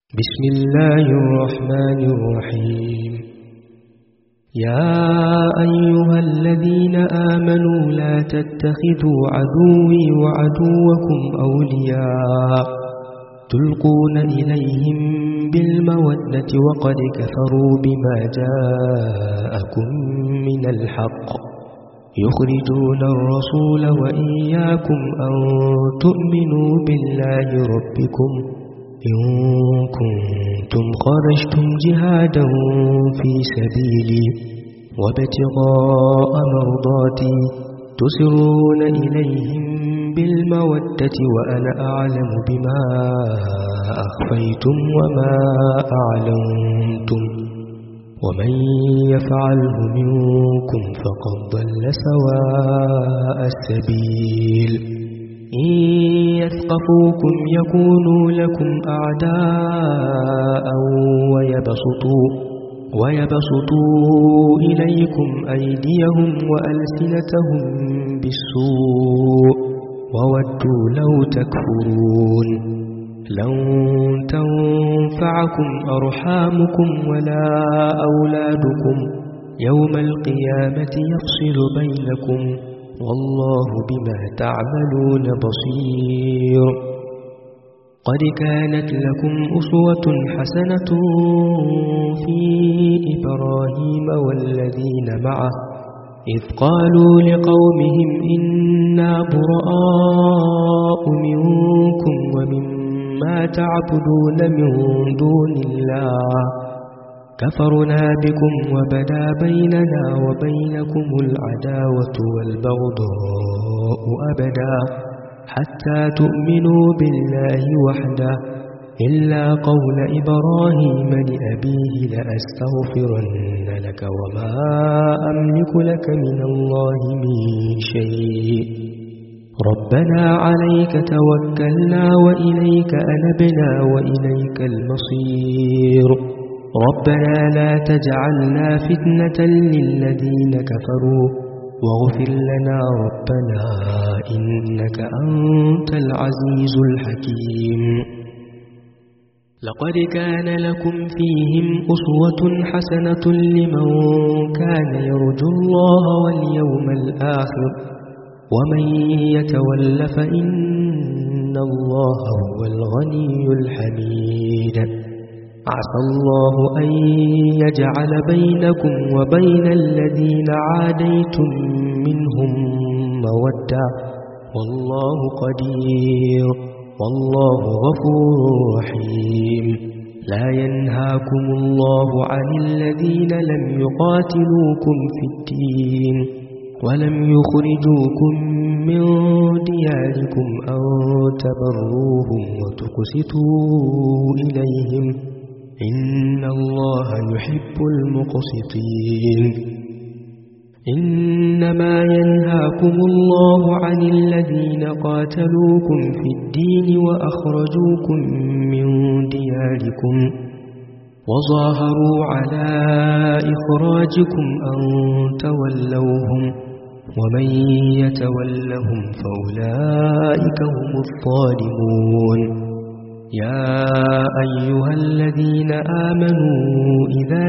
بسم الله الرحمن الرحيم. يا أيها الذين آمنوا لا تتخذوا عدوي وعدوكم أولياء تلقون إليهم بالمودة وقد كفروا بما جاءكم من الحق يخرجون الرسول وإياكم أن تؤمنوا بالله ربكم إن كنتم خرجتم جهادا في سبيلي وابتغاء مرضاتي تسرون إليهم بالمودة وأنا أعلم بما أخفيتم وما أعلنتم ومن يفعله منكم فقد ضل سواء السبيل. إن يثقفوكم يكونوا لكم أعداء ويبسطوا إليكم أيديهم وألسنتهم بالسوء وودوا لو تكفرون. لن تنفعكم أرحامكم ولا أولادكم يوم القيامة يفصل بينكم والله بما تعملون بصير. قد كانت لكم أسوة حسنة في إبراهيم والذين معه إذ قالوا لقومهم إنا براء منكم ومما تعبدون من دون الله كفرنا بكم وبدا بيننا وبينكم العداوة والبغضاء أبدا حتى تؤمنوا بالله وحده إلا قول إبراهيم لأبيه لأستغفرن لك وما أملك لك من الله من شيء ربنا عليك توكلنا وإليك أنبنا وإليك المصير ربنا لا تجعلنا فتنة للذين كفروا واغفر لنا ربنا إنك أنت العزيز الحكيم. لقد كان لكم فيهم أسوة حسنة لمن كان يرجو الله واليوم الآخر ومن يتول فإن الله هو الغني الحميد. عسى الله أن يجعل بينكم وبين الذين عاديتم منهم مودة والله قدير والله غفور رحيم. لا ينهاكم الله عن الذين لم يقاتلوكم في الدين ولم يخرجوكم من دياركم أن تبروهم وتقسطوا إليهم إن الله يحب المقسطين. إنما ينهاكم الله عن الذين قاتلوكم في الدين وأخرجوكم من دياركم وظاهروا على إخراجكم أن تولوهم ومن يتولهم فأولئك هم الظالمون. يا أيها الذين آمنوا إذا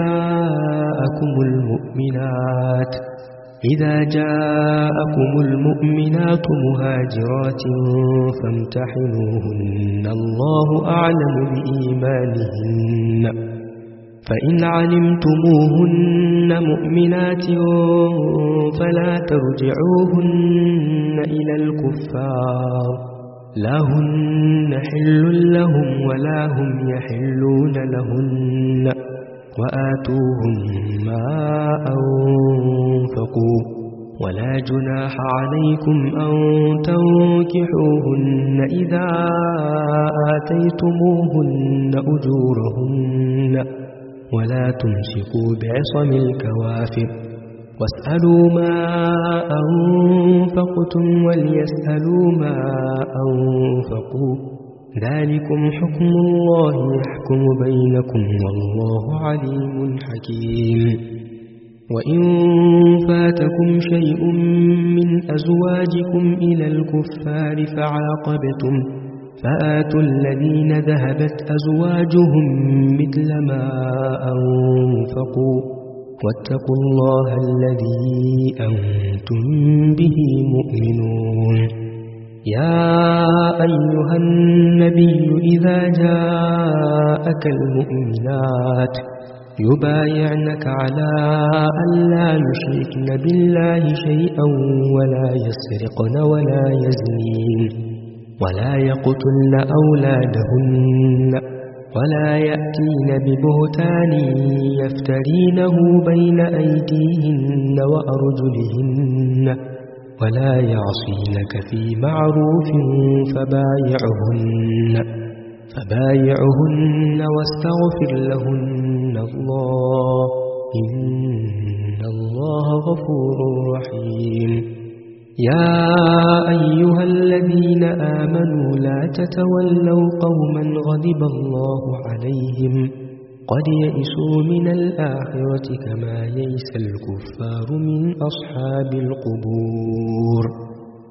جاءكم المؤمنات مهاجرات فامتحنوهن الله أعلم بإيمانهن فإن علمتموهن مؤمنات فلا ترجعوهن إلى الكفار لا هن حل لهم ولا هم يحلون لهن وآتوهم ما أنفقوا ولا جناح عليكم أن تنكحوهن إذا آتيتموهن أجورهن ولا تمسكوا بعصم الكوافر واسألوا ما أنفقتم وليسألوا ما أنفقوا ذلكم حكم الله يحكم بينكم والله عليم حكيم. وإن فاتكم شيء من أزواجكم إلى الكفار فعاقبتم فآتوا الذين ذهبت أزواجهم مثل ما أنفقوا واتقوا الله الذي أنتم به مؤمنون. يا أيها النبي إذا جاءك المؤمنات يبايعنك على أن لا يشركن بالله شيئا ولا يسرقن ولا يزنين ولا يقتلن أولادهن ولا يأتين ببهتان يفترينه بين أيديهن وأرجلهن ولا يعصينك في معروف فبايعهن واستغفر لهن الله إن الله غفور رحيم. يا أيها الذين آمنوا لا تتولوا قوما غضب الله عليهم قد يئسوا من الآخرة كما يئس الكفار من أصحاب القبور.